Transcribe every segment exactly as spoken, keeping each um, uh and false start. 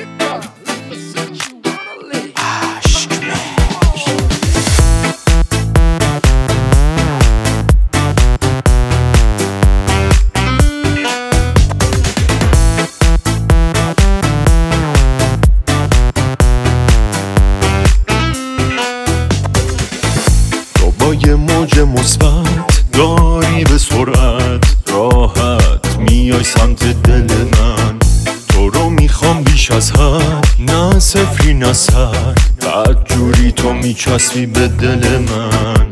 یه موج مثبت داری به سرعت راحت میای سمت دل من، تو رو میخوام بیش از حد، نه صفری نه صد، بعد جوری تو میچسبی به دل من.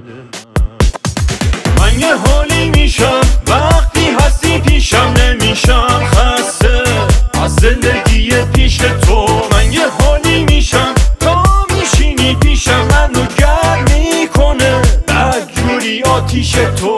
من یه حالی میشم وقتی هستی پیشم، نمیشم خسته از زندگی پیش تو. من یه حالی میشم تا میشینی پیشم، منو گرم میکنه بدجوری آتیش تو.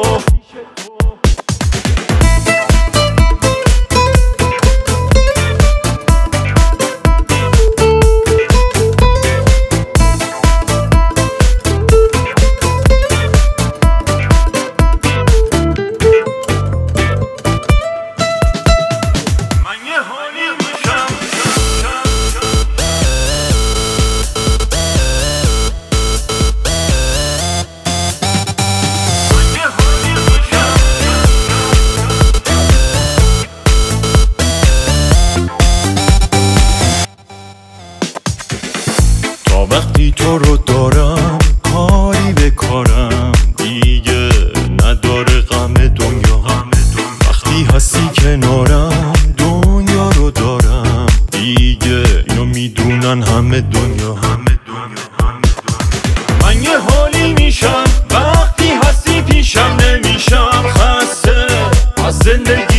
وقتی تو رو دارم کاری به کارم دیگه نداره غم دنیا. وقتی هستی کنارم دنیا رو دارم دیگه، اینو میدونن همه دنیا. من یه حالی میشم وقتی هستی پیشم، نمیشم خسته از زندگی